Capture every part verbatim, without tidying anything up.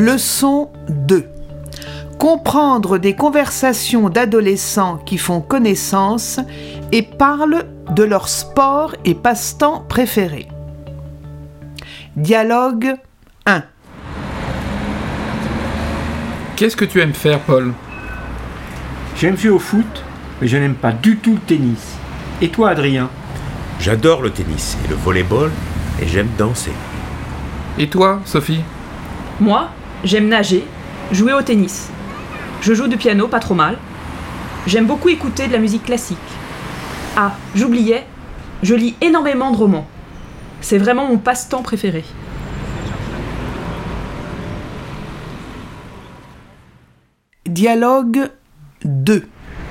Leçon deux. Comprendre des conversations d'adolescents qui font connaissance et parlent de leur sport et passe-temps préférés. Dialogue un. Qu'est-ce que tu aimes faire, Paul ? J'aime jouer au foot, mais je n'aime pas du tout le tennis. Et toi, Adrien ? J'adore le tennis et le volley-ball et j'aime danser. Et toi, Sophie ? Moi, j'aime nager, jouer au tennis. Je joue du piano, pas trop mal. J'aime beaucoup écouter de la musique classique. Ah, j'oubliais, je lis énormément de romans. C'est vraiment mon passe-temps préféré. Dialogue deux.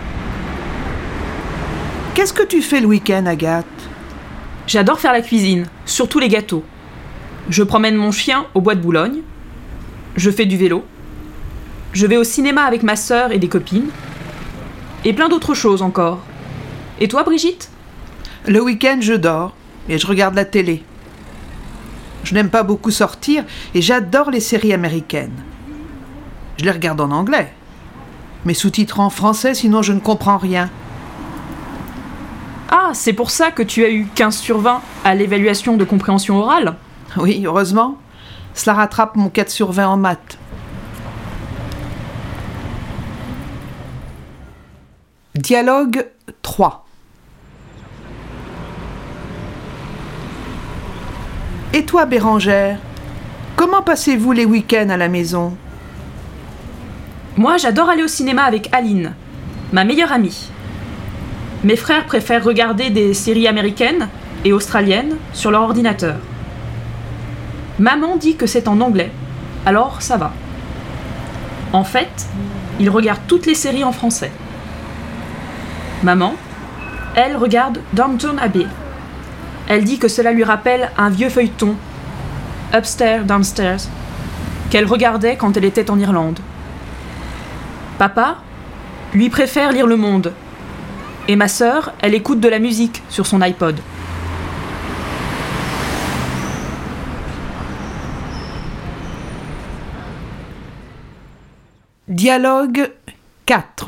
Qu'est-ce que tu fais le week-end, Agathe ? J'adore faire la cuisine, surtout les gâteaux. Je promène mon chien au bois de Boulogne. Je fais du vélo. Je vais au cinéma avec ma sœur et des copines. Et plein d'autres choses encore. Et toi, Brigitte ? Le week-end, je dors et je regarde la télé. Je n'aime pas beaucoup sortir et j'adore les séries américaines. Je les regarde en anglais, mais sous-titrés en français, sinon je ne comprends rien. Ah, c'est pour ça que tu as eu quinze sur vingt à l'évaluation de compréhension orale ? Oui, heureusement. Cela rattrape mon quatre sur vingt en maths. Dialogue trois. Et toi, Bérangère, comment passez-vous les week-ends à la maison ? Moi, j'adore aller au cinéma avec Aline, ma meilleure amie. Mes frères préfèrent regarder des séries américaines et australiennes sur leur ordinateur. Maman dit que c'est en anglais, alors ça va. En fait, ils regardent toutes les séries en français. Maman, elle regarde Downton Abbey. Elle dit que cela lui rappelle un vieux feuilleton, Upstairs, Downstairs, qu'elle regardait quand elle était en Irlande. Papa, lui préfère lire Le Monde. Et ma sœur, elle écoute de la musique sur son iPod. Dialogue quatre.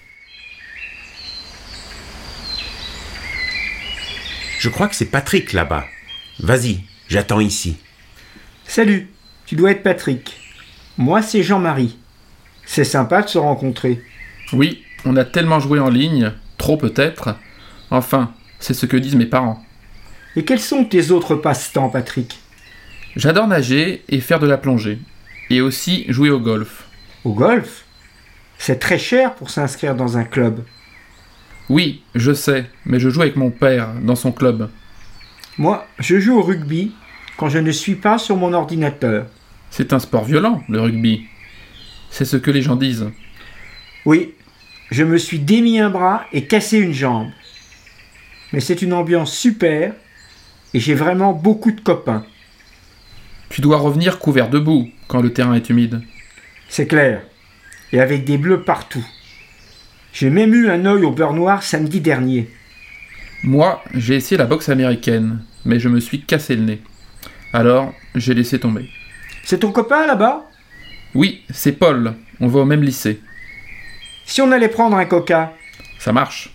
Je crois que c'est Patrick là-bas. Vas-y, j'attends ici. Salut, tu dois être Patrick. Moi, c'est Jean-Marie. C'est sympa de se rencontrer. Oui, on a tellement joué en ligne, trop peut-être. Enfin, c'est ce que disent mes parents. Et quels sont tes autres passe-temps, Patrick ? J'adore nager et faire de la plongée. Et aussi jouer au golf. Au golf ? C'est très cher pour s'inscrire dans un club. Oui, je sais, mais je joue avec mon père dans son club. Moi, je joue au rugby quand je ne suis pas sur mon ordinateur. C'est un sport violent, le rugby. C'est ce que les gens disent. Oui, je me suis démis un bras et cassé une jambe. Mais c'est une ambiance super et j'ai vraiment beaucoup de copains. Tu dois revenir couvert de boue quand le terrain est humide. C'est clair, et avec des bleus partout. J'ai même eu un œil au beurre noir samedi dernier. Moi, j'ai essayé la boxe américaine, mais je me suis cassé le nez. Alors, j'ai laissé tomber. C'est ton copain là-bas ? Oui, c'est Paul. On va au même lycée. Si on allait prendre un coca ? Ça marche.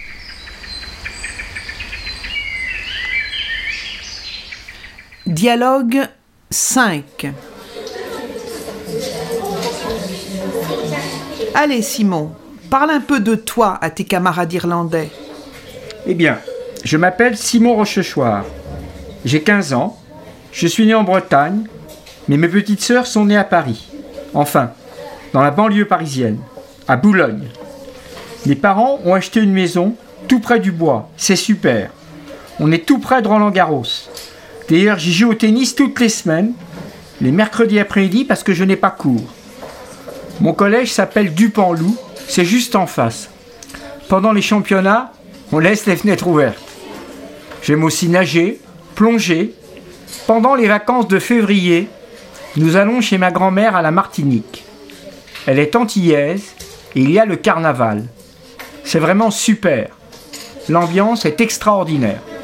Dialogue cinq. Allez, Simon, parle un peu de toi à tes camarades irlandais. Eh bien, je m'appelle Simon Rochechouart. J'ai quinze ans. Je suis né en Bretagne, mais mes petites sœurs sont nées à Paris. Enfin, dans la banlieue parisienne, à Boulogne. Mes parents ont acheté une maison tout près du bois. C'est super. On est tout près de Roland-Garros. D'ailleurs, j'y joue au tennis toutes les semaines, les mercredis après-midi parce que je n'ai pas cours. Mon collège s'appelle Dupanloup, c'est juste en face. Pendant les championnats, on laisse les fenêtres ouvertes. J'aime aussi nager, plonger. Pendant les vacances de février, nous allons chez ma grand-mère à la Martinique. Elle est antillaise et il y a le carnaval. C'est vraiment super. L'ambiance est extraordinaire.